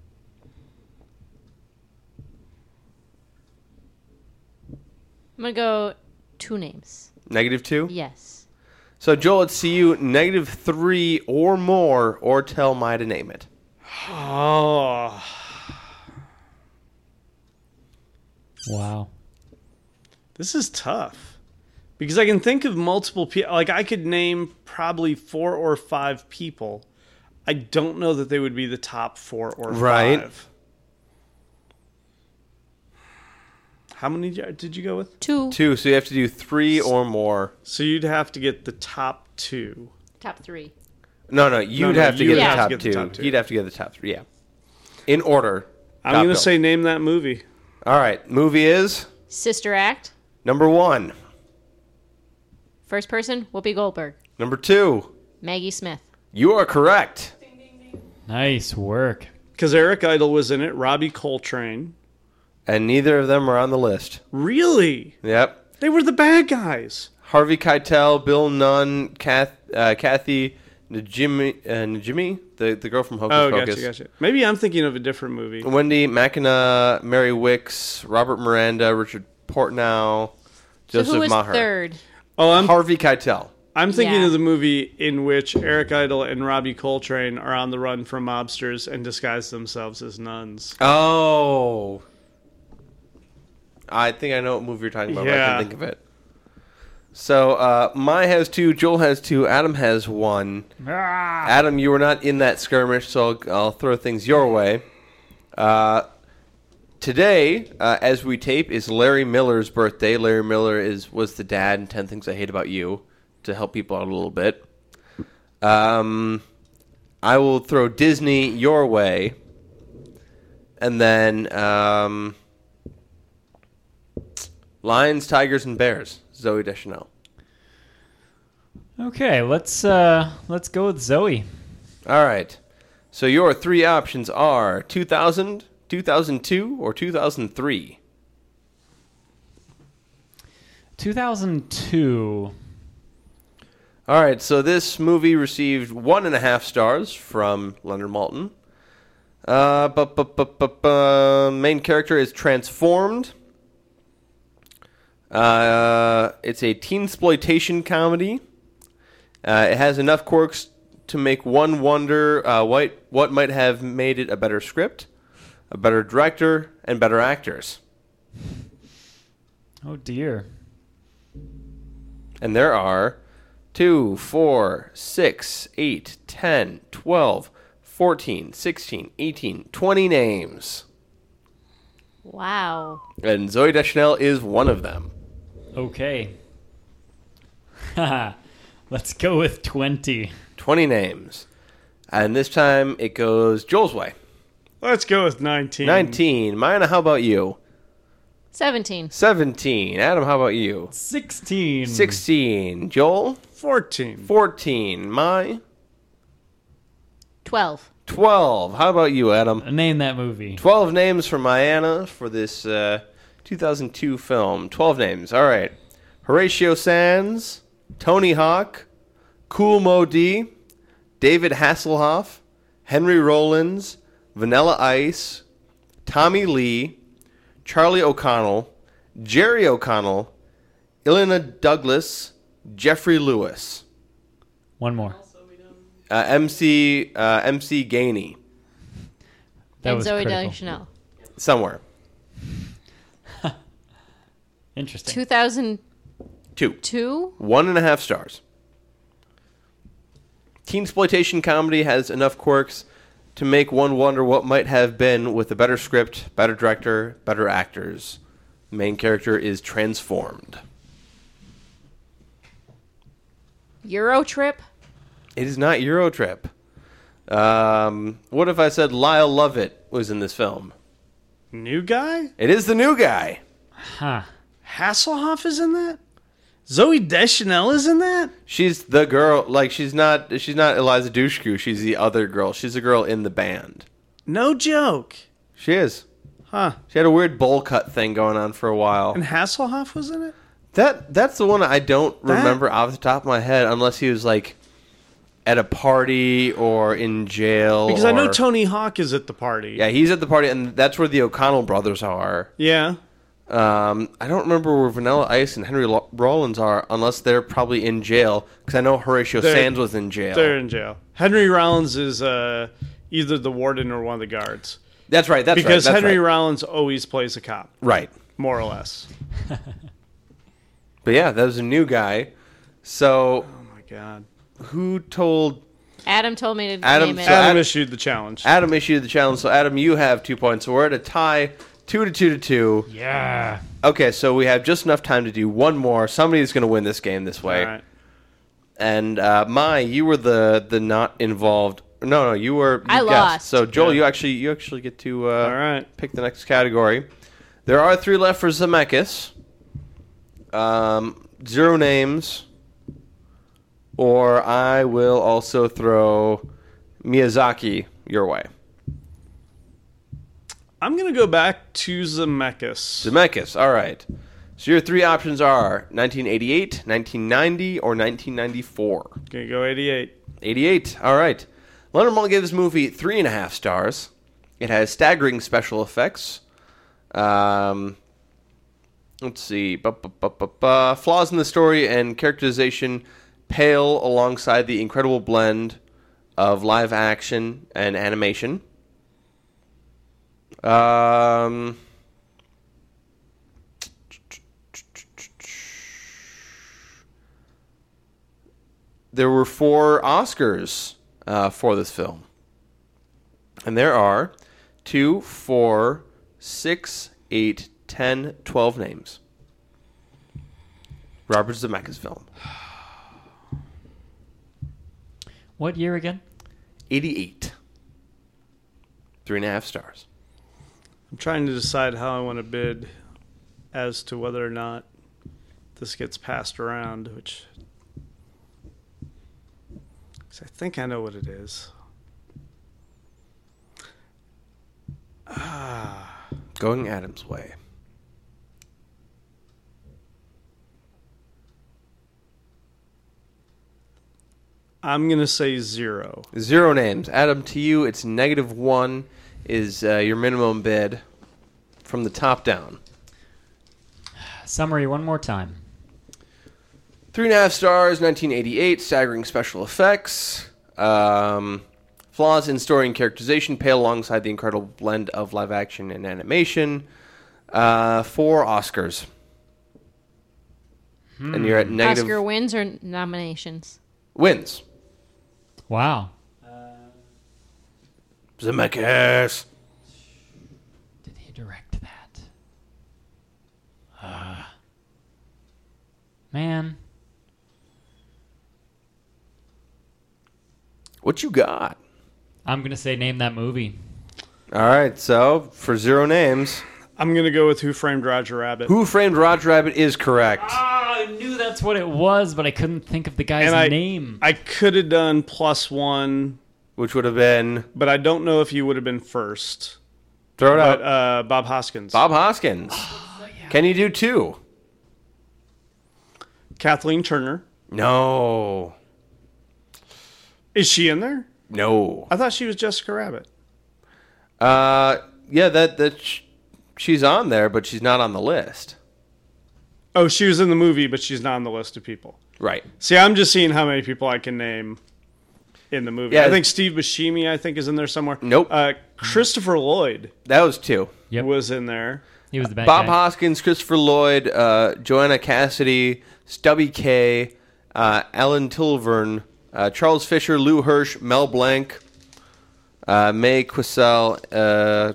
I'm going to go two names. Negative two. Yes. So Joel, let's see you negative three or more, or tell Mai to name it. Oh. Wow. This is tough. Because I can think of multiple people. Like, I could name probably four or five people. I don't know that they would be the top four or Right. five. How many did you go with? Two. Two. So you have to do three or more. So you'd have to get the top two. Top three. No, no, you'd no, have to you get, would the, have top to get the two. top two. You'd have to get the top three. Yeah. In order. I'm Top going to bill. say name that movie. All right. Movie is Sister Act. number one. First person, Whoopi Goldberg. Number two. Maggie Smith. You are correct. Nice work. Because Eric Idle was in it. Robbie Coltrane. And neither of them are on the list. Really? Yep. They were the bad guys. Harvey Keitel, Bill Nunn, Kath, uh, Kathy Najimy, uh, Najimy, the, the girl from Hocus Oh, Pocus. gotcha, gotcha. Maybe I'm thinking of a different movie. Wendy Mackinac, Mary Wicks, Robert Miranda, Richard Portnow, So Joseph who was Maher. third? Oh, I'm Harvey Keitel. I'm thinking Yeah. of the movie in which Eric Idle and Robbie Coltrane are on the run from mobsters and disguise themselves as nuns. Oh. I think I know what movie you're talking about, but I Yeah. can't think of it. So, uh, Mai has two, Joel has two, Adam has one. Adam, you were not in that skirmish, so I'll, I'll throw things your way. Uh, today, uh, as we tape, is Larry Miller's birthday. Larry Miller is was the dad in ten Things I Hate About You. to help people out a little bit. Um, I will throw Disney your way, and then um, Lions, Tigers, and Bears. Zoe Deschanel. Okay, let's uh, let's go with Zoe. All right. So your three options are two thousand, two thousand two, or two thousand three. two thousand two. All right, so this movie received one and a half stars from Leonard Maltin. Uh, bu- bu- bu- bu- bu- main character is transformed. Uh, it's a teen-sploitation comedy. Uh, it has enough quirks to make one wonder uh, what, what might have made it a better script, a better director, and better actors. Oh dear. And there are two, four, six, eight, ten, twelve, fourteen, sixteen, eighteen, twenty names. Wow. And Zoe Deschanel is one of them. Okay. Let's go with twenty. twenty names. And this time it goes Joel's way. Let's go with nineteen. nineteen. Mayana, how about you? seventeen. seventeen. Adam, how about you? sixteen. sixteen. Joel? fourteen. fourteen. Mai? twelve. twelve. How about you, Adam? Name that movie. twelve names for Mayana for this uh, two thousand two film. twelve names. All right. Horatio Sands, Tony Hawk, Kool Moe Dee, David Hasselhoff, Henry Rollins, Vanilla Ice, Tommy Lee, Charlie O'Connell, Jerry O'Connell, Ilana Douglas, Jeffrey Lewis, One more. Also, we know. uh, M C uh, M C Gainey, That and was Zoe critical. Deschanel. somewhere. Interesting. two thousand two. Two. One and a half stars. Teen-sploitation comedy has enough quirks to make one wonder what might have been with a better script, better director, better actors. The main character is transformed. Eurotrip. It is not Eurotrip. Um, what if I said Lyle Lovett was in this film? New guy? It is the new guy. Huh. Hasselhoff is in that? Zoe Deschanel is in that? She's the girl. Like she's not. She's not Eliza Dushku. She's the other girl. She's the girl in the band. No joke. She is. Huh. She had a weird bowl cut thing going on for a while. And Hasselhoff was in it? That that's the one I don't That- remember off the top of my head, unless he was like at a party or in jail. Because I know or- Tony Hawk is at the party. Yeah, he's at the party, and that's where the O'Connell brothers are. Yeah. Um, I don't remember where Vanilla Ice and Henry Lo- Rollins are, unless they're probably in jail. Because I know Horatio They're- Sands was in jail. They're in jail. Henry Rollins is uh, either the warden or one of the guards. That's right. That's because right. That's Henry right. Rollins always plays a cop, Right. more or less. But yeah, that was a new guy. So Oh my god. who told Adam told me to Adam- name it. so Adam Ad- issued the challenge. Adam issued the challenge? So Adam, you have two points. So we're at a tie, two to two to two. Yeah. Okay, so we have just enough time to do one more. Somebody's going to win this game this way. All right. And uh, Mai, you were the the not involved. No, no, you were. You I guessed. lost. So Joel, Yeah. you actually you actually get to uh, All right. pick the next category. There are three left for Zemeckis. Um, zero names. Or I will also throw Miyazaki your way. I'm going to go back to Zemeckis. Zemeckis, all right. So your three options are nineteen eighty-eight, nineteen ninety, or nineteen ninety-four. Going to go eighty-eight. eighty-eight, all right. Leonard Maltin gave this movie three and a half stars. It has staggering special effects. Um, let's see. Ba, ba, ba, ba, ba. Flaws in the story and characterization pale alongside the incredible blend of live action and animation. Um, there were four Oscars uh, for this film. And there are two, four, six, eight, ten, twelve names. Robert Zemeckis film. What year again? eighty-eight. Three and a half stars. I'm trying to decide how I want to bid as to whether or not this gets passed around, which 'cause I think I know what it is. Ah, Going Adam's way. I'm gonna say zero. Zero names. Adam, to you, it's negative one is uh, your minimum bid from the top down. Summary one more time. Three and a half stars, nineteen eighty-eight, staggering special effects. Um, flaws in story and characterization pale alongside the incredible blend of live action and animation. Uh, four Oscars. And you're at negative... Oscar wins or nominations? Wins. Wow. Zemeckis. Did he direct that? Uh, man. What you got? I'm going to say name that movie. All right, so for zero names, I'm gonna go with Who Framed Roger Rabbit. Who Framed Roger Rabbit is correct. Ah, I knew that's what it was, but I couldn't think of the guy's And I, name. I could have done plus one, Which would have been... but I don't know if you would have been first. Throw it But out. uh, Bob Hoskins. Bob Hoskins. Can you do two? Kathleen Turner. No. Is she in there? No. I thought she was Jessica Rabbit. Uh, yeah, that that sh- she's on there, but she's not on the list. Oh, she was in the movie, but she's not on the list of people. Right. See, I'm just seeing how many people I can name in the movie. Yeah. I think Steve Buscemi, I think, is in there somewhere. Nope. Uh, Christopher Lloyd That was two. Yep. was in there. He was the bad Bob guy. Hoskins, Christopher Lloyd, uh, Joanna Cassidy, Stubby K, uh, Alan Tilvern, uh, Charles Fisher, Lou Hirsch, Mel Blanc, uh, Mae Quissel, uh,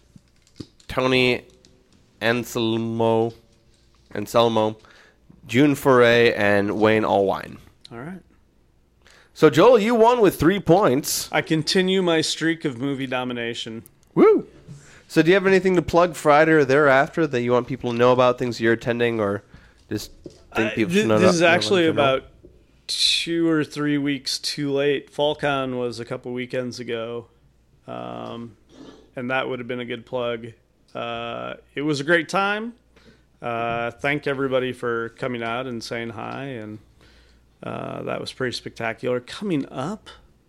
Tony Anselmo, Anselmo, June Foray, and Wayne Allwine. All right. So, Joel, you won with three points. I continue my streak of movie domination. Woo! So, do you have anything to plug Friday or thereafter that you want people to know about, things you're attending, or just think I- people thi- should know? this is know- actually know? about two or three weeks too late. FallCon was a couple weekends ago, um, and that would have been a good plug. Uh, it was a great time. Uh, thank everybody for coming out and saying hi, and uh, that was pretty spectacular. Coming up,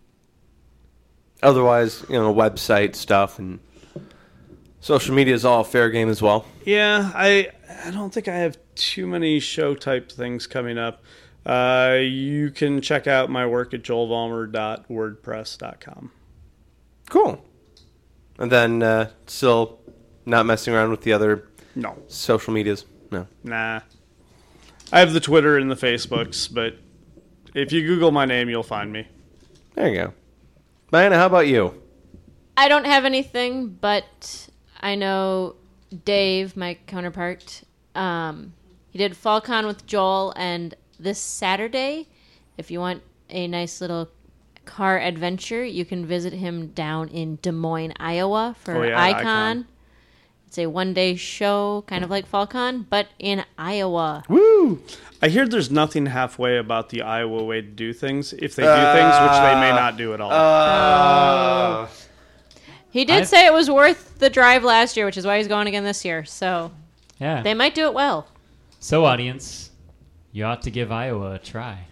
Otherwise, you know, website stuff and social media is all fair game as well. yeah, I I don't think I have too many show type things coming up. Uh, you can check out my work at joel vollmer dot wordpress dot com. Cool. And then uh, still not messing around with the other No. social medias. No. Nah. I have the Twitter and the Facebooks, but if you Google my name, you'll find me. There you go. Diana, how about you? I don't have anything, but I know Dave, my counterpart, um, he did FallCon with Joel, and this Saturday, if you want a nice little car adventure, you can visit him down in Des Moines, Iowa for Oh, yeah, Icon. Icon. It's a one-day show, kind of like FallCon, but in Iowa. Woo! I hear there's nothing halfway about the Iowa way to do things, if they do things, which they may not do at all. Uh, He did I- say it was worth the drive last year, which is why he's going again this year. So Yeah. they might do it well. So, audience, you ought to give Iowa a try.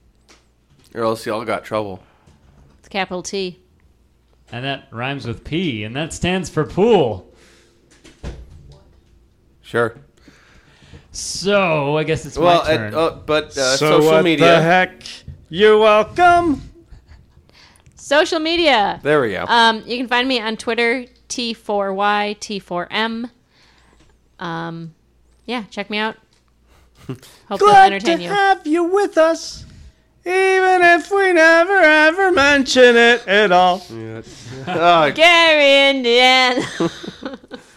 or else y'all got trouble. It's capital T. And that rhymes with P, and that stands for pool. Sure. So, I guess it's my Well, turn. uh, uh, but uh, so social what media. the heck? You're welcome. Social media. There we go. Um, you can find me on Twitter, T four Y, T four M. Um, yeah, check me out. Hope they'll Glad to entertain you. have you with us, even if we never ever mention it at all. Uh, Gary, Indiana.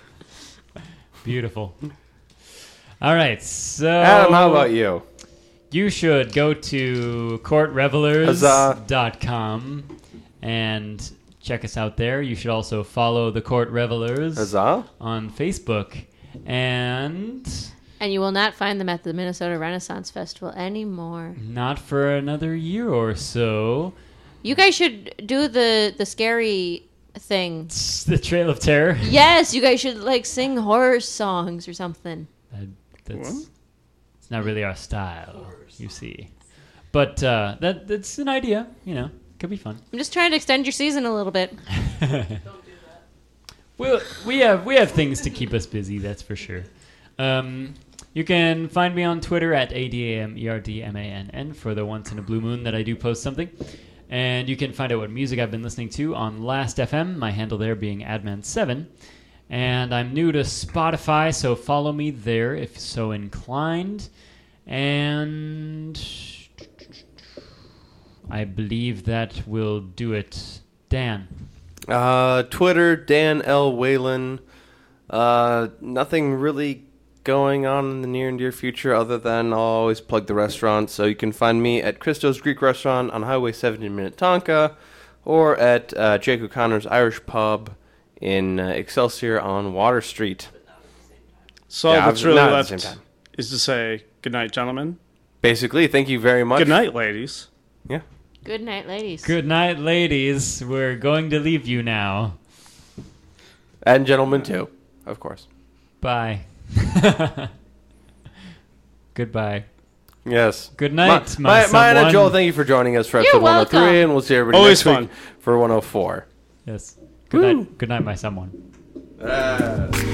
Beautiful. All right, so... Adam, how about you? you should go to court revelers dot com and check us out there. You should also follow the Court Revelers Huzzah. on Facebook. And And you will not find them at the Minnesota Renaissance Festival anymore. not for another year or so. You guys should do the the scary thing. It's the Trail of Terror. Yes, you guys should like sing horror songs or something. That, that's it's not really our style, you see. But uh, that that's an idea, you know. Could be fun. I'm just trying to extend your season a little bit. Well, we have we have things to keep us busy, that's for sure. Um, you can find me on Twitter at A D A M E R D M A N N for the once in a blue moon that I do post something. And you can find out what music I've been listening to on Last F M, my handle there being Adman seven. And I'm new to Spotify, so follow me there if so inclined. And I believe that will do it. Dan. Uh, Twitter, Dan L. Whalen. Uh, nothing really going on in the near and dear future other than I'll always plug the restaurant. So you can find me at Christo's Greek Restaurant on Highway seventy in Minnetonka or at uh, Jake O'Connor's Irish Pub in uh, Excelsior on Water Street. So all Yeah, that's I was- really not at the left same time. is to say good night, gentlemen. Basically, thank you very much. Good night, ladies. Yeah. Good night, ladies. Good night, ladies. We're going to leave you now. And gentlemen, too, of course. Bye. Goodbye. Yes. Good night, Ma- my Ma- Maya and someone. Joel, thank you for joining us for You're episode one oh three, welcome. and we'll see everybody Always next fun. week for one oh four. Yes. Good night. Good night, my someone. Uh.